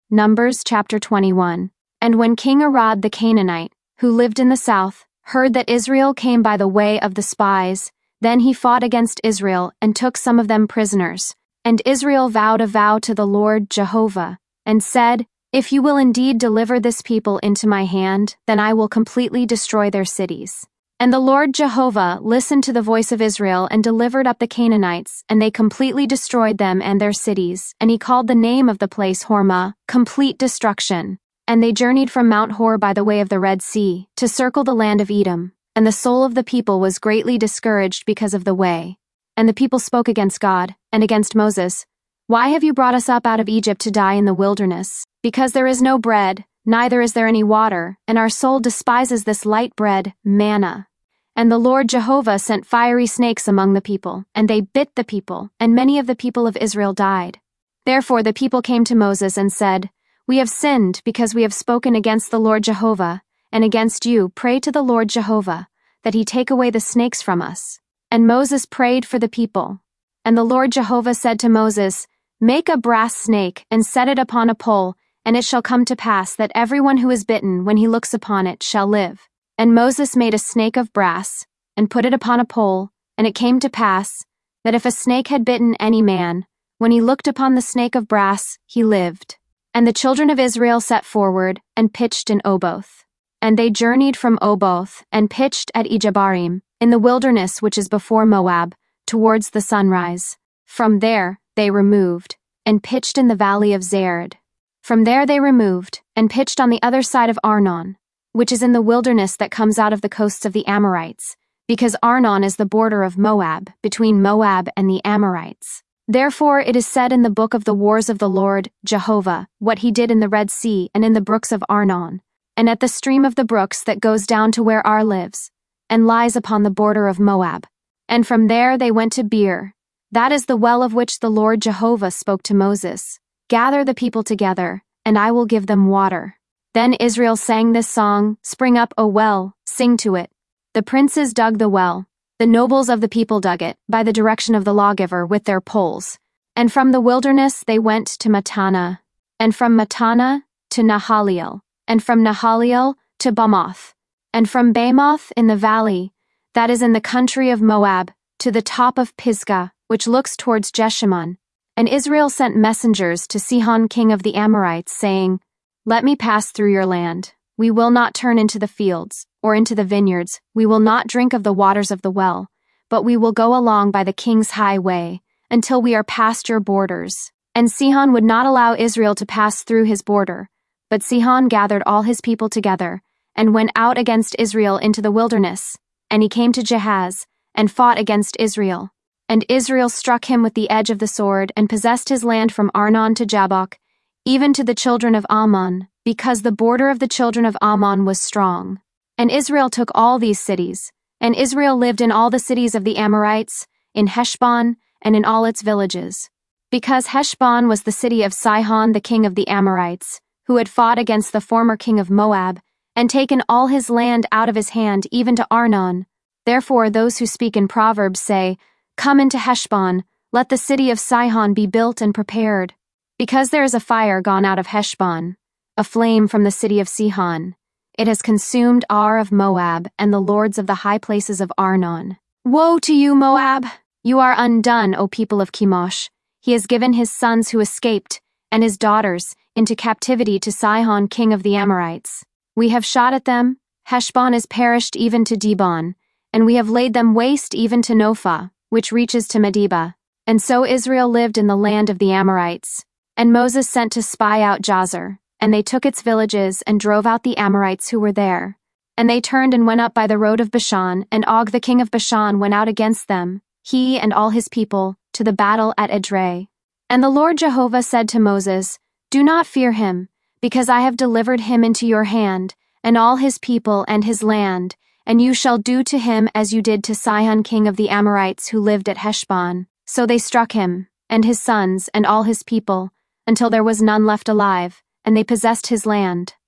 Numbers chapter 21. And when King Arad the Canaanite, who lived in the south, heard that Israel came by the way of the spies, then he fought against Israel and took some of them prisoners. And Israel vowed a vow to the Lord Jehovah, and said, If you will indeed deliver this people into my hand, then I will completely destroy their cities. And the Lord Jehovah listened to the voice of Israel and delivered up the Canaanites, and they completely destroyed them and their cities, and he called the name of the place Hormah, complete destruction. And they journeyed from Mount Hor by the way of the Red Sea, to circle the land of Edom, and the soul of the people was greatly discouraged because of the way. And the people spoke against God, and against Moses, Why have you brought us up out of Egypt to die in the wilderness? Because there is no bread, neither is there any water, and our soul despises this light bread, manna. And the Lord Jehovah sent fiery snakes among the people, and they bit the people, and many of the people of Israel died. Therefore the people came to Moses and said, We have sinned because we have spoken against the Lord Jehovah, and against you. Pray to the Lord Jehovah, that he take away the snakes from us. And Moses prayed for the people. And the Lord Jehovah said to Moses, Make a brass snake, and set it upon a pole, and it shall come to pass that everyone who is bitten when he looks upon it shall live. And Moses made a snake of brass, and put it upon a pole, and it came to pass, that if a snake had bitten any man, when he looked upon the snake of brass, he lived. And the children of Israel set forward, and pitched in Oboth. And they journeyed from Oboth, and pitched at Ijebarim, in the wilderness which is before Moab, towards the sunrise. From there they removed, and pitched in the valley of Zered. From there they removed, and pitched on the other side of Arnon, which is in the wilderness that comes out of the coasts of the Amorites, because Arnon is the border of Moab, between Moab and the Amorites. Therefore it is said in the book of the wars of the Lord Jehovah, what he did in the Red Sea and in the brooks of Arnon, and at the stream of the brooks that goes down to where Ar lives, and lies upon the border of Moab. And from there they went to Beer. That is the well of which the Lord Jehovah spoke to Moses. Gather the people together, and I will give them water. Then Israel sang this song, Spring up, O well, sing to it. The princes dug the well, the nobles of the people dug it, by the direction of the lawgiver with their poles. And from the wilderness they went to Mattanah, and from Mattanah to Nahaliel, and from Nahaliel to Bamoth, and from Bamoth in the valley, that is in the country of Moab, to the top of Pisgah, which looks towards Jeshimon. And Israel sent messengers to Sihon king of the Amorites, saying, Let me pass through your land. We will not turn into the fields, or into the vineyards. We will not drink of the waters of the well, but we will go along by the king's highway, until we are past your borders. And Sihon would not allow Israel to pass through his border. But Sihon gathered all his people together, and went out against Israel into the wilderness. And he came to Jahaz, and fought against Israel. And Israel struck him with the edge of the sword, and possessed his land from Arnon to Jabbok, even to the children of Ammon, because the border of the children of Ammon was strong. And Israel took all these cities, and Israel lived in all the cities of the Amorites, in Heshbon, and in all its villages. Because Heshbon was the city of Sihon the king of the Amorites, who had fought against the former king of Moab, and taken all his land out of his hand even to Arnon. Therefore those who speak in Proverbs say, Come into Heshbon, let the city of Sihon be built and prepared. Because there is a fire gone out of Heshbon, a flame from the city of Sihon. It has consumed Ar of Moab and the lords of the high places of Arnon. Woe to you, Moab! You are undone, O people of Chemosh. He has given his sons who escaped, and his daughters, into captivity to Sihon king of the Amorites. We have shot at them, Heshbon is perished even to Dibon, and we have laid them waste even to Nophah, which reaches to Medeba. And so Israel lived in the land of the Amorites. And Moses sent to spy out Jazer, and they took its villages and drove out the Amorites who were there. And they turned and went up by the road of Bashan, and Og the king of Bashan went out against them, he and all his people, to the battle at Edrei. And the Lord Jehovah said to Moses, Do not fear him, because I have delivered him into your hand, and all his people and his land, and you shall do to him as you did to Sihon king of the Amorites who lived at Heshbon. So they struck him, and his sons, and all his people, until there was none left alive, and they possessed his land.